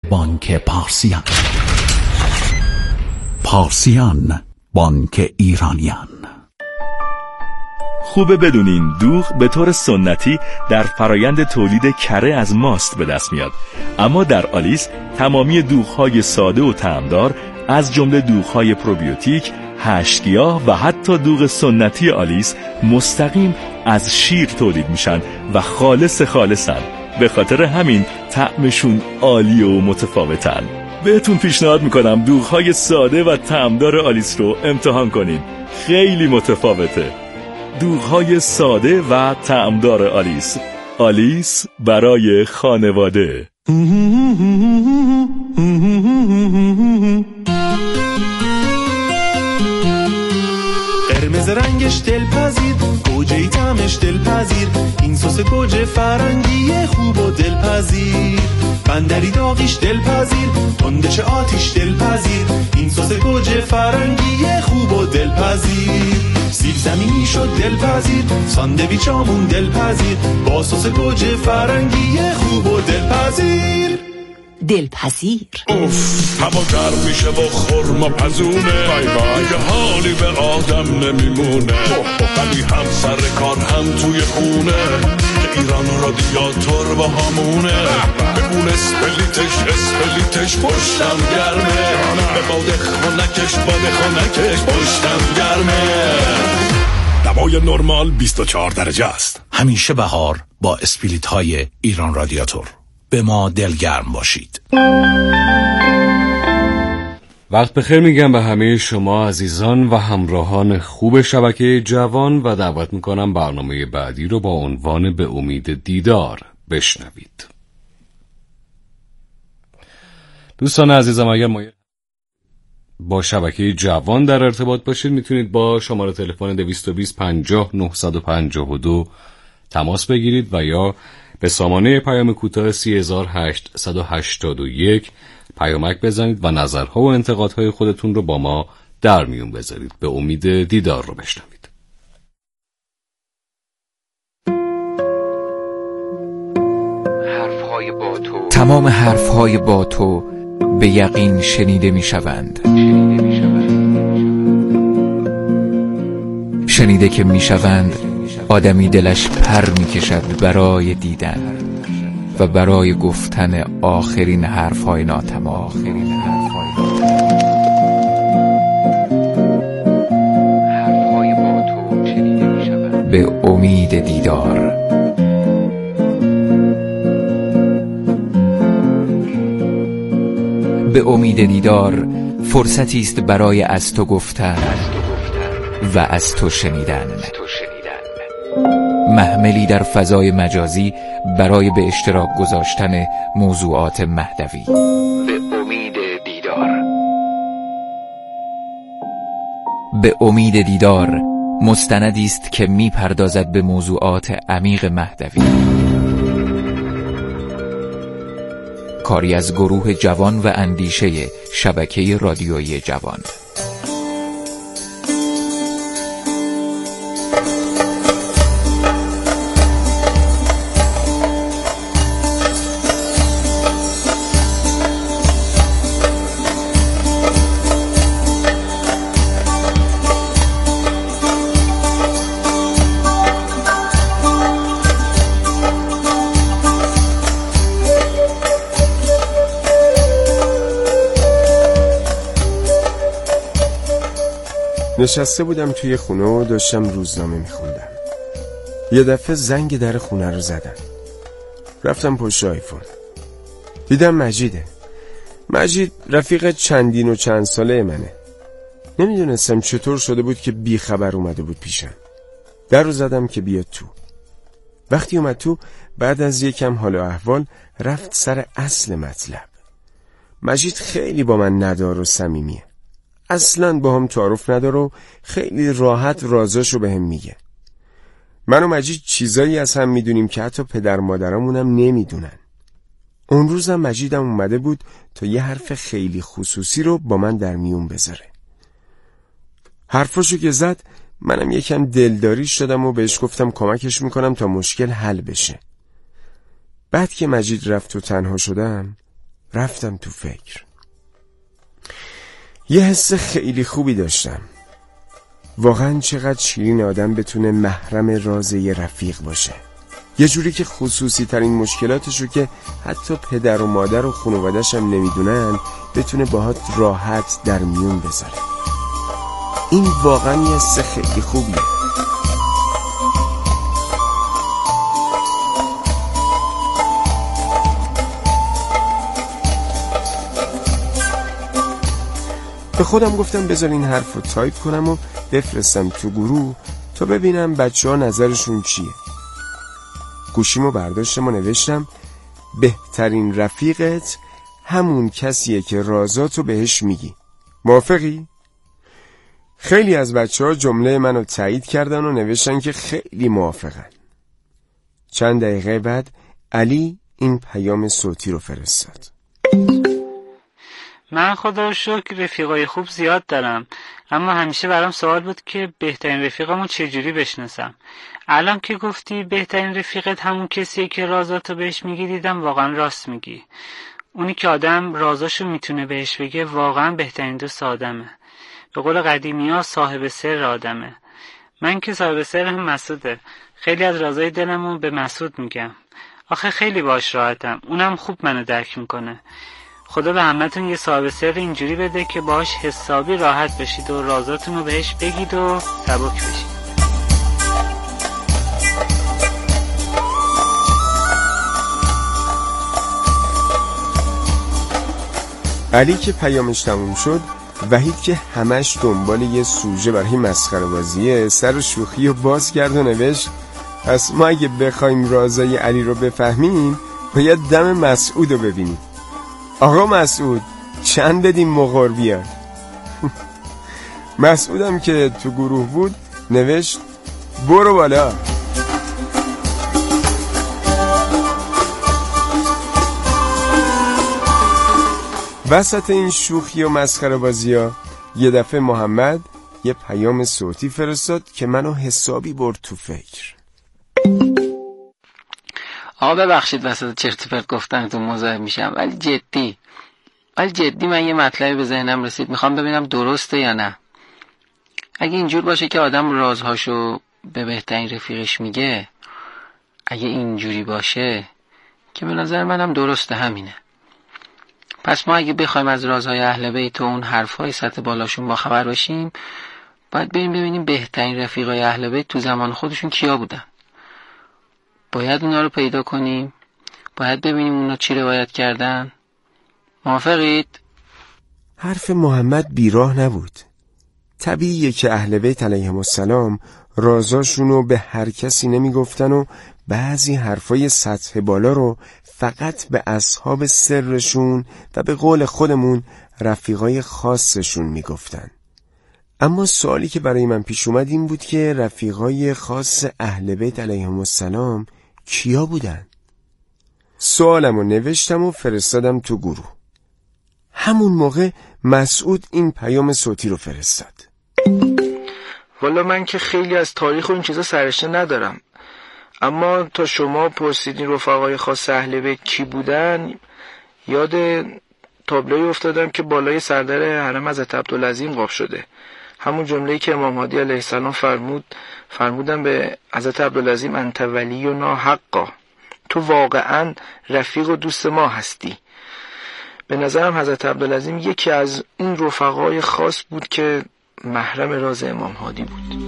بانک پارسیان. پارسیان، بانک ایرانیان. خوبه بدونین دوغ به طور سنتی در فرایند تولید کره از ماست به دست میاد، اما در آلیس تمامی دوغ‌های ساده و طعمدار از جمله دوغ‌های پروبیوتیک، هشت‌گیاه و حتی دوغ سنتی آلیس مستقیم از شیر تولید میشن و خالصن. به خاطر همین طعمشون عالی و متفاوتن. بهتون پیشنهاد میکنم دوغ‌های ساده و طعمدار آلیس رو امتحان کنین. خیلی متفاوته. دوغ‌های ساده و طعمدار آلیس. آلیس برای خانواده. قرمز رنگش دلپذیر، گوجه‌ای طعمش دلپذیر، این سس گوجه فرنگی خوب و دلپذیر. بندری داغیش دلپذیر، تندش آتیش دلپذیر، این سس گوجه فرنگی خوب و دلپذیر. سیب زمینی شد دلپذیر، ساندویچ آمون دلپذیر، با سس گوجه فرنگی خوب و دلپذیر. دلپذیر. هوا گرم میشه و خرما پزونه، دیگه حالی به آدم نمیمونه، ولی هم سر کار هم توی خونه، که ایران رادیاتور با همونه، ببون اسپلیتش پشتم گرمه، به باد خونکش پشتم گرمه. دوای نرمال 24 درجه است. همیشه بهار با اسپریت های ایران رادیاتور. به ما دلگرم باشید. وقت بخیر میگم به همه شما عزیزان و همراهان خوب شبکه جوان و دعوت میکنم برنامه بعدی رو با عنوان به امید دیدار بشنوید. دوستان عزیزم، اگر با شبکه جوان در ارتباط باشید میتونید با شماره تلفن 220 50 952 تماس بگیرید و یا به سامانه پیام کوتاه 3881 پیامک بزنید و نظرها و انتقادهای خودتون رو با ما در میون بذارید. به امید دیدار رو بشنوید. تمام حرفهای با تو به یقین شنیده می شوند. شنیده که می شوند آدمی دلش پر می کشد برای دیدن و برای گفتن آخرین حرفهای ناتمام. به امید دیدار. به امید دیدار فرصتی است برای از تو گفتن و از تو شنیدن. محملی در فضای مجازی برای به اشتراک گذاشتن موضوعات مهدوی. به امید دیدار. به امید دیدار مستندی است که می پردازد به موضوعات عمیق مهدوی. کاری از گروه جوان و اندیشه شبکه رادیویی جوان. نشسته بودم توی خونه و داشتم روزنامه میخوندم. یه دفعه زنگ در خونه رو زدن. رفتم پشت آیفون. دیدم مجیده. مجید رفیق چندین و چند ساله منه. نمیدونستم چطور شده بود که بی خبر اومده بود پیشم. در رو زدم که بیاد تو. وقتی اومد تو، بعد از یکم حال و احوال رفت سر اصل مطلب. مجید خیلی با من ندار و صمیمیه. اصلاً با هم تعارف نداره و خیلی راحت رازاشو به هم میگه. من و مجید چیزایی از هم میدونیم که حتی پدر مادرامونم نمیدونن. اون روزم مجیدم اومده بود تا یه حرف خیلی خصوصی رو با من در میون بذاره. حرفاشو که زد، منم یکم دلداری شدم و بهش گفتم کمکش میکنم تا مشکل حل بشه. بعد که مجید رفت و تنها شدم، رفتم تو فکر. یه حس خیلی خوبی داشتم. واقعا چقدر شیرین آدم بتونه محرم راز یه رفیق باشه، یه جوری که خصوصی ترین مشکلاتشو که حتی پدر و مادر و خانواده‌ش هم نمیدونن بتونه باهات راحت در میون بذاره. این واقعا یه حس خیلی خوبیه. به خودم گفتم بذار این حرف رو تایپ کنم و بفرستم تو گروه تا ببینم بچه ها نظرشون چیه. گوشیمو برداشتم و نوشتم بهترین رفیقت همون کسیه که رازاتو بهش میگی. موافقی؟ خیلی از بچه ها جمله منو تایید کردن و نوشتن که خیلی موافقن. چند دقیقه بعد علی این پیام صوتی رو فرستاد. من خدا رو شکر رفیقای خوب زیاد دارم، اما همیشه برام سوال بود که بهترین رفیقمو چجوری بشناسم. الان که گفتی بهترین رفیقت همون کسیه که رازاتو بهش میگی، دیدم واقعا راست میگی. اونی که آدم رازاشو میتونه بهش بگه واقعا بهترین دوست آدمه. به قول قدیمی‌ها صاحب سر آدمه. من که صاحب سرم مسعوده. خیلی از رازای دلمو به مسعود میگم. آخه خیلی باهاش راحتم. اونم خوب منو درک میکنه. خدا به همتون یه صاحب سر اینجوری بده که باهاش حسابی راحت بشید و رازاتون رو بهش بگید و سبک بشید. علی که پیامش تموم شد، وحید که همش دنبال یه سوژه برای مسخره بازیه سر شوخی رو باز کرد و نوشت پس ما اگه بخوایم رازای علی رو بفهمیم باید دم مسعود رو ببینیم. آقا مسعود چند بدیم مغر بیاد. مسعودم که تو گروه بود نوشت برو بالا. وسط این شوخی و مسخره بازی ها یه دفعه محمد یه پیام صوتی فرستاد که منو حسابی برد تو فکر. آقا ببخشید وسط چرت و پرت گفتنتون مزاحم میشم، ولی جدی من یه مطلبی به ذهنم رسید، میخوام ببینم درسته یا نه. اگه اینجور باشه که آدم رازهاشو به بهترین رفیقش میگه، اگه اینجوری باشه که به نظر منم درسته همینه. پس ما اگه بخوایم از رازهای اهل بیت و اون حرفای سطح بالاشون با خبر باشیم، باید بریم ببینیم بهترین رفیقای اهل بیت تو زمان خودشون کیا بودن. باید اونا رو پیدا کنیم، باید ببینیم اونا چی روایت کردن. موافقید؟ حرف محمد بیراه نبود. طبیعیه که اهل بیت علیهم السلام رازاشونو به هر کسی نمی گفتن و بعضی حرفای سطح بالا رو فقط به اصحاب سرشون و به قول خودمون رفیقای خاصشون می گفتن. اما سوالی که برای من پیش اومد این بود که رفیقای خاص اهل بیت علیهم السلام کیا بودن؟ سوالمو نوشتم و فرستادم تو گروه. همون موقع مسعود این پیام صوتی رو فرستاد. والا من که خیلی از تاریخ و این چیزا سرشته ندارم، اما تا شما پرسیدین رفقای خاص اهل بیت کی بودن، یاد تابلوی افتادم که بالای سردر حرم حضرت عبدالعظیم قاب شده. همون جمله‌ای که امام هادی علیه السلام فرمودن به حضرت عبدالعظیم انت ولینا حقا، تو واقعا رفیق و دوست ما هستی. به نظرم حضرت عبدالعظیم یکی از این رفقای خاص بود که محرم راز امام هادی بود.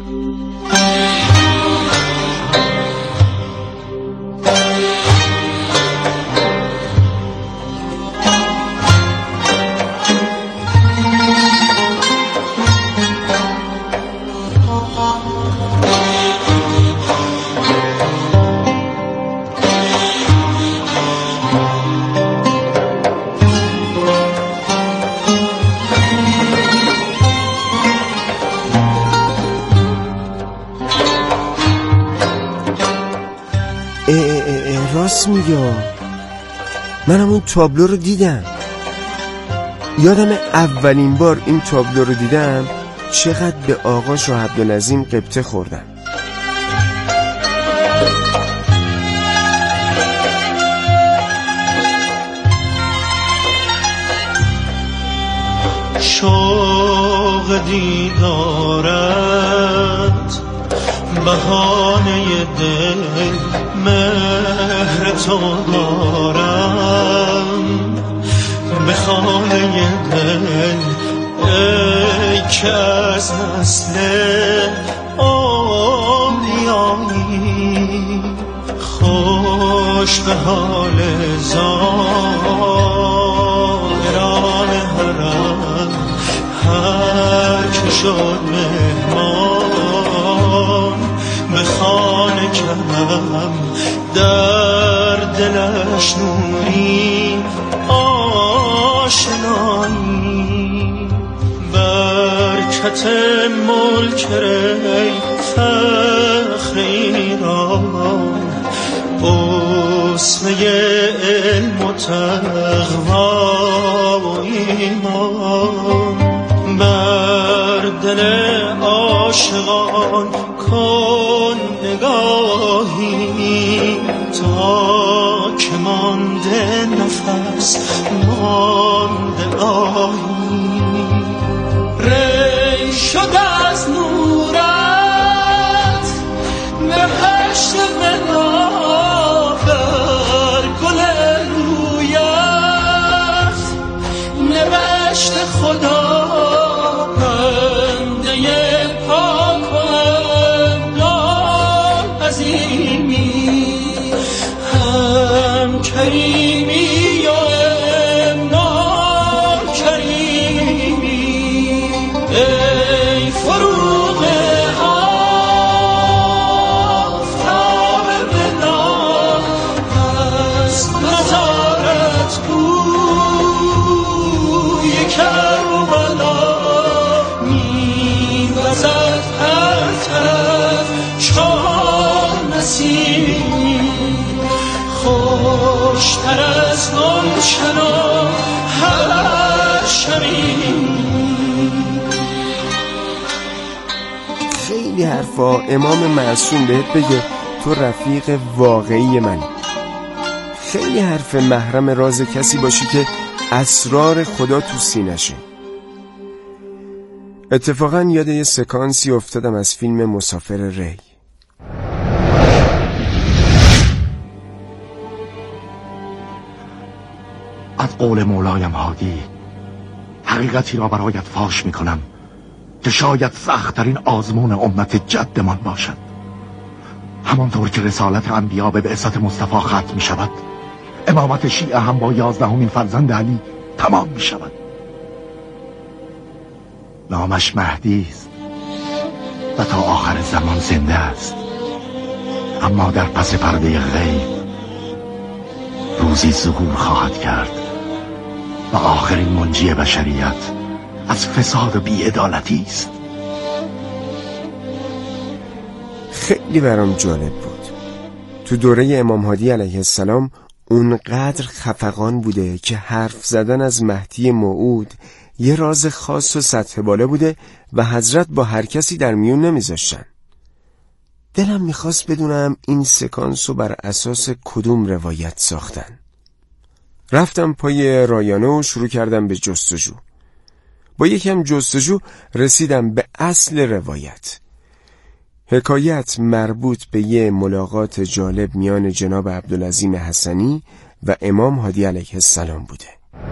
راست میگه، منم اون تابلو رو دیدم. یادم اولین بار این تابلو رو دیدم چقدر به آقا شاه عبدالعظیم غبطه خوردم. شوق دیدارت بهانه دل مهر تو دارم به خانه دل ای که از نسل اولیایی خوش به حال زائران حرم هر که شد مهمان به خانه کردم در دلش نوری آشنایی برکت ملک ری فخر ایران اسمه علم و تقوا و ایمان بر دل عاشقان کن نگاهی تا که مانده نفس مانده آهی ری شد از نورت بهشت بنا بر گل رویت نوشت خدا بنده پاک و امداد عظیمی هم کریمی و امداد کریمی ای فروغ آفتاب بنا از نظارت بوی کربلا می‌وزد هر طرف چون نسیم خوشتر از گلشن و هر شبی خیلی حرفا امام معصوم بهت بگه تو رفیق واقعی منی. خیلی حرف محرم راز کسی باشی که اسرار خدا تو سینشه. اتفاقا یاد یه سکانسی افتادم از فیلم مسافر ری. از قول مولایم هادی حقیقتی را برایت فاش میکنم که شاید سخت‌ترین آزمون امت جدمان باشد. همانطور که رسالت انبیا به بعثت مصطفی ختم می شود، امامت شیعه هم با 11مین فرزند علی تمام می شود. نامش مهدی است و تا آخر زمان زنده است، اما در پس پرده غیب روزی ظهور خواهد کرد و آخرین منجی بشریت از فساد و بی‌عدالتی است. خیلی برام جالب بود. تو دوره امام هادی علیه السلام اونقدر خفقان بوده که حرف زدن از مهدی موعود یه راز خاص و سطح بالا بوده و حضرت با هر کسی در میون نمیذاشتن. دلم میخواست بدونم این سکانس رو بر اساس کدوم روایت ساختن. رفتم پای رایانه و شروع کردم به جستجو. با یکم جستجو رسیدم به اصل روایت. حکایت مربوط به یه ملاقات جالب میان جناب عبدالعظیم حسنی و امام هادی علیه السلام بوده.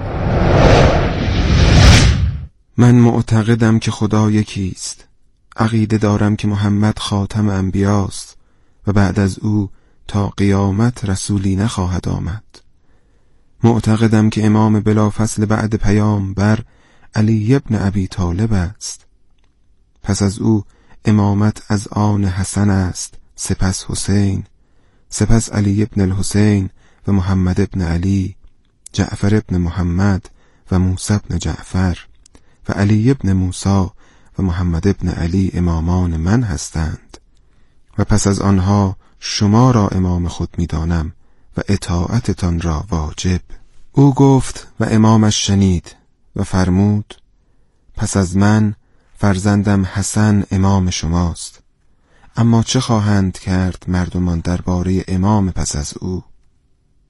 من معتقدم که خدا یکیست. عقیده دارم که محمد خاتم انبیاست و بعد از او تا قیامت رسولی نخواهد آمد. معتقدم که امام بلافصل بعد پیامبر علی ابن ابی طالب است. پس از او امامت از آن حسن است، سپس حسین، سپس علی ابن الحسین و محمد ابن علی، جعفر ابن محمد و موسی ابن جعفر و علی ابن موسی و محمد ابن علی امامان من هستند و پس از آنها شما را امام خود می دانم و اطاعتتان را واجب. او گفت و امامش شنید و فرمود پس از من فرزندم حسن امام شماست، اما چه خواهند کرد مردمان درباره امام پس از او؟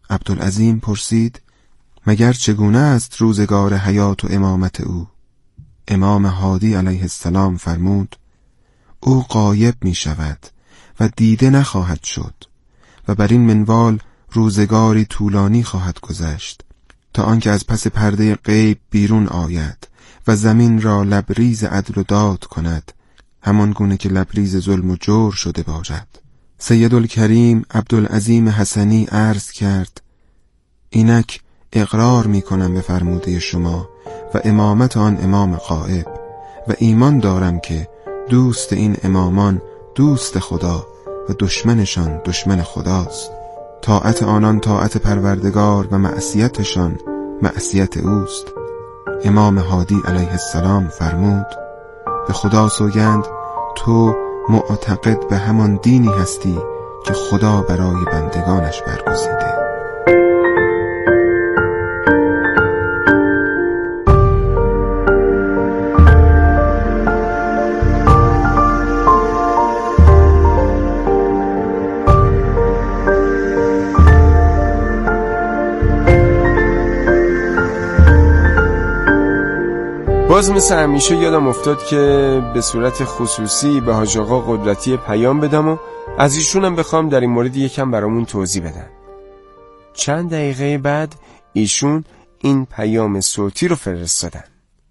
عبدالعظیم پرسید مگر چگونه است روزگار حیات و امامت او؟ امام هادی علیه السلام فرمود: او غایب می شود و دیده نخواهد شد و بر این منوال روزگاری طولانی خواهد گذشت تا آنکه از پس پرده غیب بیرون آید و زمین را لبریز عدل و داد کند، همان گونه که لبریز ظلم و جور شده باشد. سیدالکریم عبدالعظیم حسنی عرض کرد: اینک اقرار می کنم به فرموده شما و امامت آن امام غائب و ایمان دارم که دوست این امامان دوست خدا و دشمنشان دشمن خداست. طاعت آنان طاعت پروردگار و معصیتشان معصیت اوست. امام هادی علیه السلام فرمود: به خدا سوگند تو معتقد به همان دینی هستی که خدا برای بندگانش برگزیده. باز مثل همیشه یادم افتاد که به صورت خصوصی به حاج آقا قدرتی پیام بدم و از ایشونم بخوام در این مورد یکم برامون توضیح بدن. چند دقیقه بعد ایشون این پیام صوتی رو فرستادن.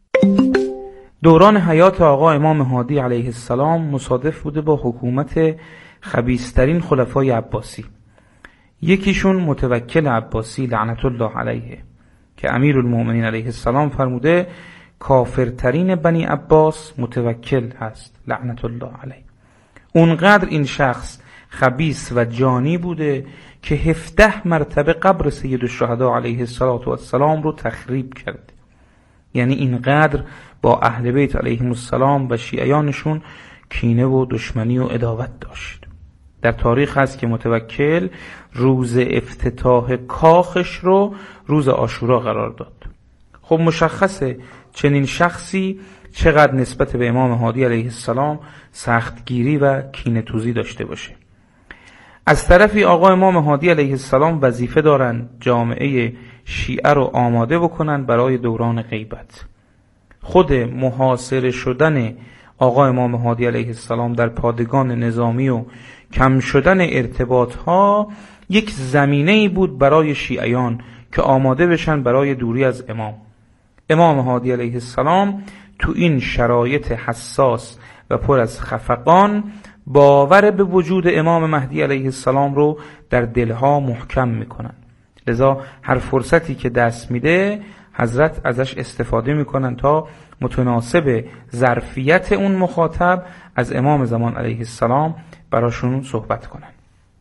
دوران حیات آقا امام هادی علیه السلام مصادف بوده با حکومت خبیث‌ترین خلفای عباسی. یکیشون متوکل عباسی لعنت الله علیه که امیرالمومنین علیه السلام فرموده کافرترین بنی عباس متوکل هست لعنت الله علیه. اونقدر این شخص خبیث و جانی بوده که 17 مرتبه قبر سید الشهدا علیه السلام رو تخریب کرد. یعنی اینقدر با اهل بیت علیهم السلام و شیعیانشون کینه و دشمنی و عداوت داشت. در تاریخ هست که متوکل روز افتتاح کاخش رو روز عاشورا قرار داد. خب مشخصه چنین شخصی چقدر نسبت به امام هادی علیه السلام سختگیری و کینه توزی داشته باشه. از طرفی آقا امام هادی علیه السلام وظیفه دارن جامعه شیعه رو آماده بکنن برای دوران غیبت. خود محاصره شدن آقا امام هادی علیه السلام در پادگان نظامی و کم شدن ارتباط ها یک زمینه‌ای بود برای شیعیان که آماده بشن برای دوری از امام هادی علیه السلام. تو این شرایط حساس و پر از خفقان باور به وجود امام مهدی علیه السلام رو در دلها محکم میکنن. لذا هر فرصتی که دست میده حضرت ازش استفاده میکنن تا متناسب ظرفیت اون مخاطب از امام زمان علیه السلام براشون صحبت کنن.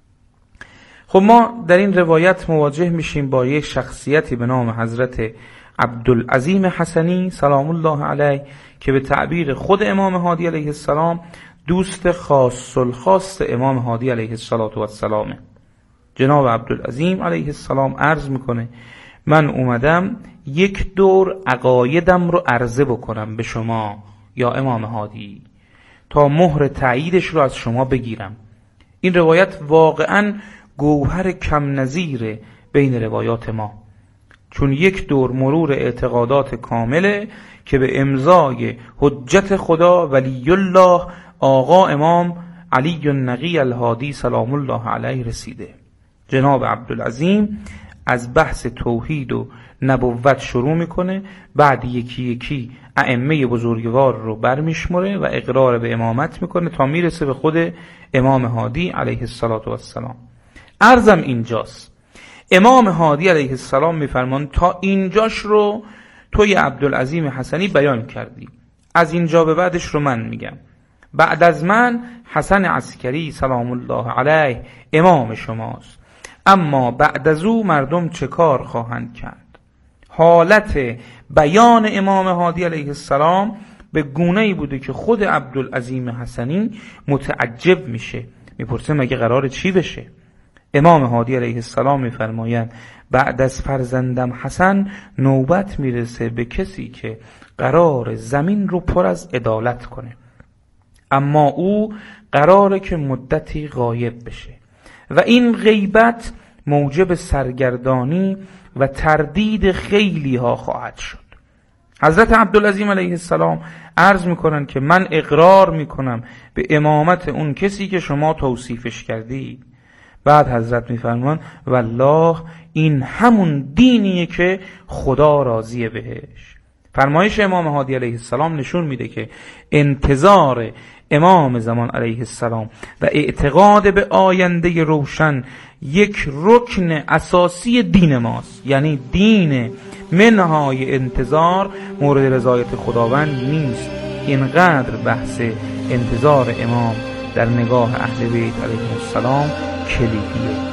خب ما در این روایت مواجه میشیم با یک شخصیتی به نام حضرت عبدالعظیم حسنی سلام الله علیه که به تعبیر خود امام هادی علیه السلام دوست خاص الخاص امام هادی علیه السلام. جناب عبدالعظیم علیه السلام عرض میکنه من اومدم یک دور عقایدم رو عرضه بکنم به شما یا امام هادی تا مهر تاییدش رو از شما بگیرم. این روایت واقعاً گوهر کم نظیر بین روایات ما، چون یک دور مرور اعتقادات کامله که به امضای حجت خدا ولی الله آقا امام علی النقی الهادی سلام الله علیه رسیده. جناب عبدالعظیم از بحث توحید و نبوت شروع میکنه، بعد یکی یکی ائمه بزرگوار رو برمیشمره و اقرار به امامت میکنه تا میرسه به خود امام هادی علیه السلام. عرضم اینجاست امام هادی علیه السلام میفرمان تا اینجاش رو توی عبدالعظیم حسنی بیان کردی، از اینجا به بعدش رو من میگم. بعد از من حسن عسکری سلام الله علیه امام شماست، اما بعد از او مردم چه کار خواهند کرد؟ حالت بیان امام هادی علیه السلام به گونه‌ای بوده که خود عبدالعظیم حسنی متعجب میشه، میپرسه مگه قرار چی بشه؟ امام هادی علیه السلام میفرمایند بعد از فرزندم حسن نوبت میرسه به کسی که قرار زمین رو پر از عدالت کنه، اما او قراره که مدتی غایب بشه و این غیبت موجب سرگردانی و تردید خیلی ها خواهد شد. حضرت عبدالعظیم علیه السلام عرض میکنن که من اقرار میکنم به امامت اون کسی که شما توصیفش کردید. بعد حضرت میفرمان والله این همون دینیه که خدا راضیه بهش. فرمایش امام هادی علیه السلام نشون میده که انتظار امام زمان علیه السلام و اعتقاد به آینده روشن یک رکن اساسی دین ماست. یعنی دین منهای انتظار مورد رضایت خداوند نیست. اینقدر بحث انتظار امام در نگاه اهل بیت علیهم السلام کلیدیه.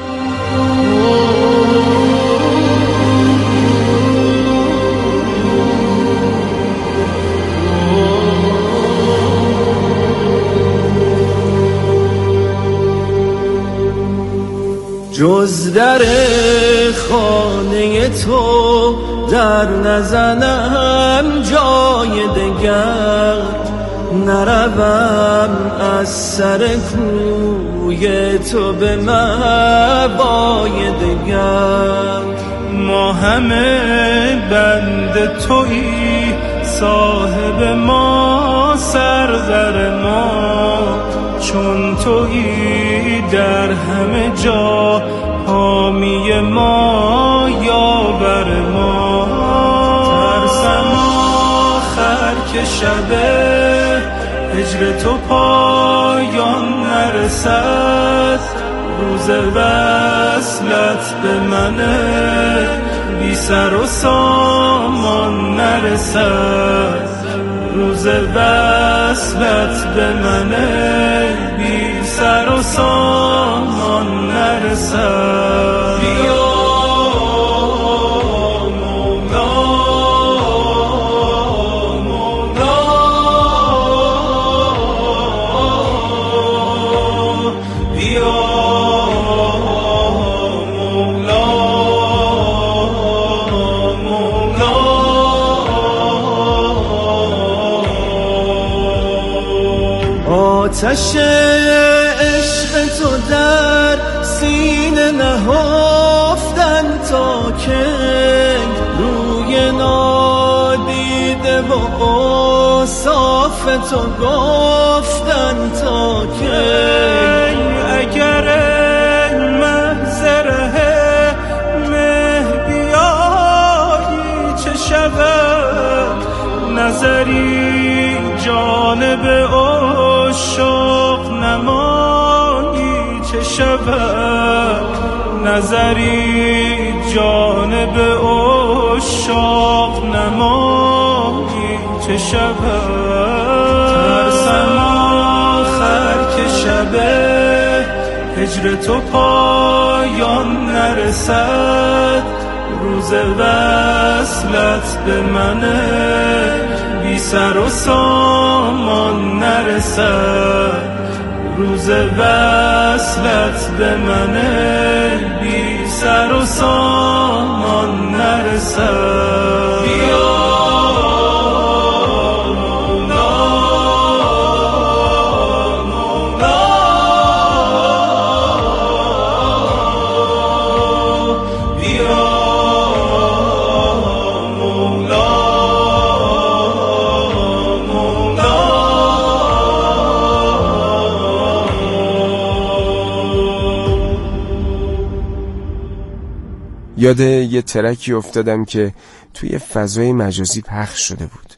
جز در خانه تو در نزنم جای دگر، نروم از سر کوی تو به مبای دگر. ما همه بند تویی، صاحب ما سرور ما، چون تویی در همه جا حامی ما یاور ما. ترسم آخر که شب هجر تو پایان نرسد، روز وصلت به من بی سر و سامان نرسد، روز وصلت به من بی سر و سامان نرسد. بیا آتش عشق تو در سینه نهفتن تا که روی نادیده و اوصاف تو گفتن تا که اگر محضره مه بیایی چه شود، نظری جانب عاشق نمایی چه شود، نظری جانب عاشق نمایی چه شود. ترسم آخر که شب هجر تو پایان نرسد، روز وصلت به من بی سر و سامان نرسد، روز وصلت به من بی سر و سامان نرسد. بیا یاد یه ترکی افتادم که توی فضای مجازی پخش شده بود.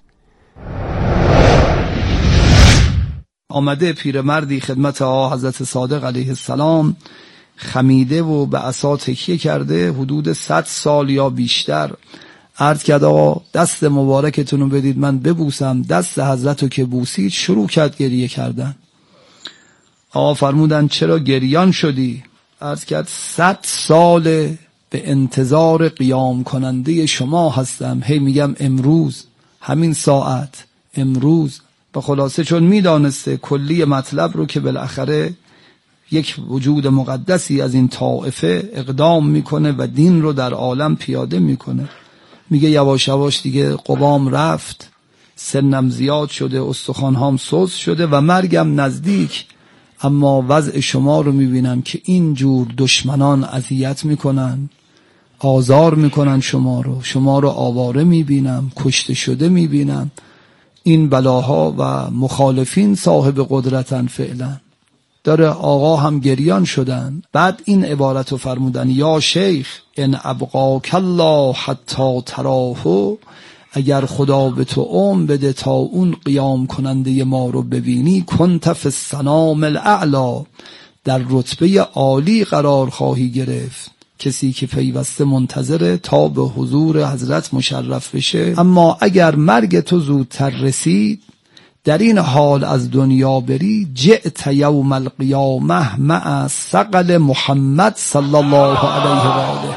آمده پیرمردی خدمت حضرت صادق علیه السلام، خمیده و به عصا تکیه کرده حدود 100 سال یا بیشتر. عرض کرد آقا دست مبارکتون رو بدید من ببوسم. دست حضرت رو که بوسید شروع کرد گریه کردن. آقا فرمودن چرا گریان شدی؟ عرض کرد 100 سال به انتظار قیام کننده شما هستم، هی میگم امروز، همین ساعت، امروز. به خلاصه چون میدانسته کلی مطلب رو که بالاخره یک وجود مقدسی از این طائفه اقدام میکنه و دین رو در عالم پیاده میکنه، میگه یواش یواش دیگه قوام رفت، سنم زیاد شده، استخوانهام سوز شده و مرگم نزدیک، اما وضع شما رو میبینم که اینجور دشمنان اذیت میکنن. آزار میکنن شما رو آواره میبینم، کشته شده میبینم. این بلاها و مخالفین صاحب قدرتن فعلا. داره آقا هم گریان شدن. بعد این عبارت رو فرمودن: یا شیخ ان ابقاک الله حتی تراه، اگر خدا به تو عمر بده تا اون قیام کننده ما رو ببینی، کنت فی السنام الاعلی، در رتبه عالی قرار خواهی گرفت. کسی که پیوسته منتظره تا به حضور حضرت مشرف بشه. اما اگر مرگ تو زودتر رسید، در این حال از دنیا بری، جئت یوم القیامه مع ثقل محمد صلی الله علیه و آله.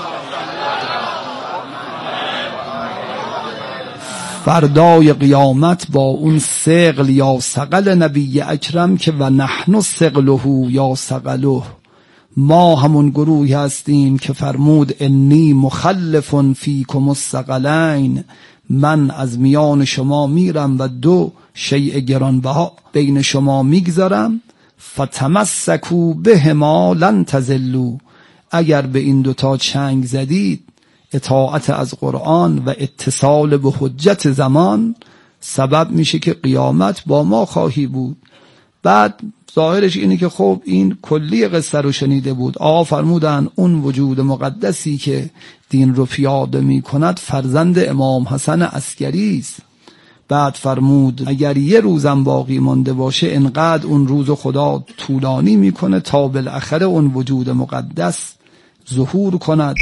فردای قیامت با اون ثقل یا ثقل نبی اکرم که و نحن ثقله یا ثقله، ما همون گروهی هستیم که فرمود انی مخلف فیکم الثقلین، من از میان شما میرم و دو شیء گرانبها بین شما میگذارم. فتمسکوا بهما لن تضلوا، اگر به این دوتا چنگ زدید، اطاعت از قرآن و اتصال به حجت زمان، سبب میشه که قیامت با ما خواهی بود. بعد ظاهرش اینه که خب این کلی قصه رو شنیده بود. آقا فرمودن اون وجود مقدسی که دین رو پیاده می کند فرزند امام حسن عسکری است. بعد فرمود اگر یه روزم باقی مانده باشه، انقدر اون روز خدا طولانی میکنه تا بالاخره اون وجود مقدس ظهور کند.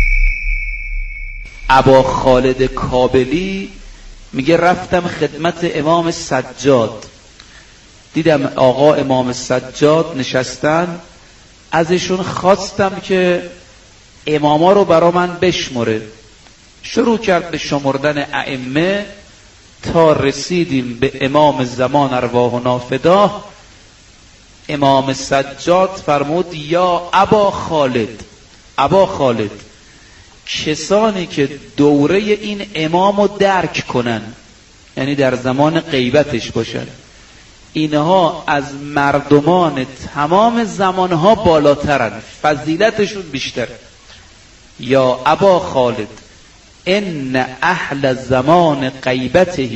ابا خالد کابلی میگه رفتم خدمت امام سجاد، دیدم آقا امام سجاد نشستن، ازشون خواستم که اماما رو برا من بشمره. شروع کرد به شمردن ائمه تا رسیدیم به امام زمان ارواحنا فداه. امام سجاد فرمود یا ابا خالد، کسانی که دوره این امام رو درک کنن، یعنی در زمان غیبتش باشن، اینها از مردمان تمام زمانها بالاترن، فضیلتشون بیشتر. یا ابا خالد ان اهل زمان غیبته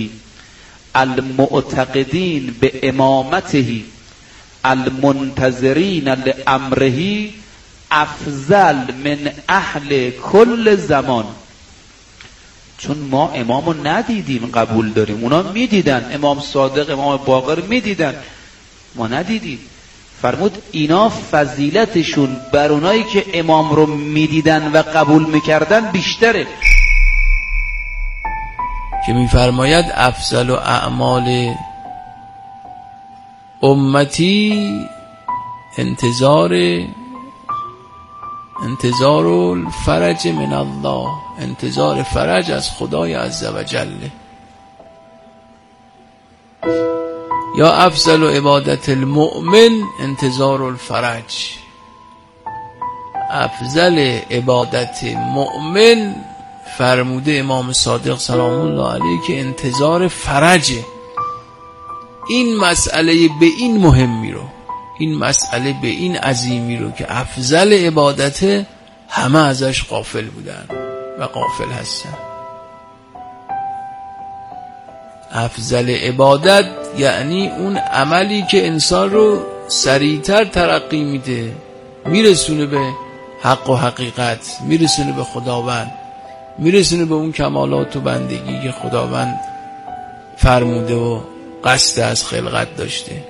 المعتقدین به امامته المنتظرین لامره افضل من اهل کل زمان. چون ما امامو ندیدیم قبول داریم، اونا میدیدن، امام صادق امام باقر میدیدن، ما ندیدیم. فرمود اینا فضیلتشون بر اونایی که امام رو میدیدن و قبول میکردن بیشتره. که میفرماید افضل و اعمال امتی انتظار الفرج من الله، انتظار فرج از خدای عزوجل. یا افضل عبادت المؤمن انتظار الفرج، افضل عبادت مؤمن فرموده امام صادق سلام الله علیه که انتظار فرجه. این مسئله به این مهمی رو، این مسئله به این عظیمی رو که افضل عبادت، همه ازش غافل بودن و غافل هستن. افضل عبادت یعنی اون عملی که انسان رو سریعتر ترقی میده، میرسونه به حق و حقیقت، میرسونه به خداوند، میرسونه به اون کمالات و بندگی که خداوند فرموده و قصد از خلقت داشته.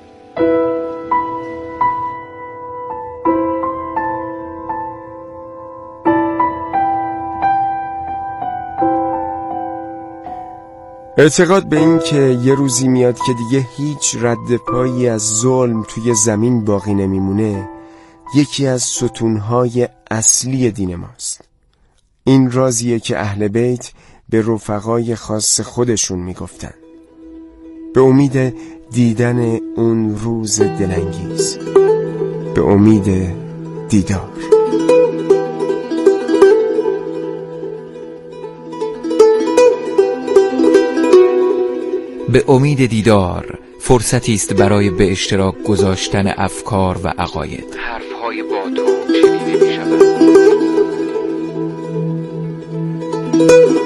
اعتقاد به این که یه روزی میاد که دیگه هیچ رد پایی از ظلم توی زمین باقی نمیمونه، یکی از ستونهای اصلی دین ماست. این رازیه که اهل بیت به رفقای خاص خودشون میگفتن، به امید دیدن اون روز دلانگیز، به امید دیدار. به امید دیدار فرصتی است برای به اشتراک گذاشتن افکار و عقاید. حرفهای با تو شنیده می شود. شد.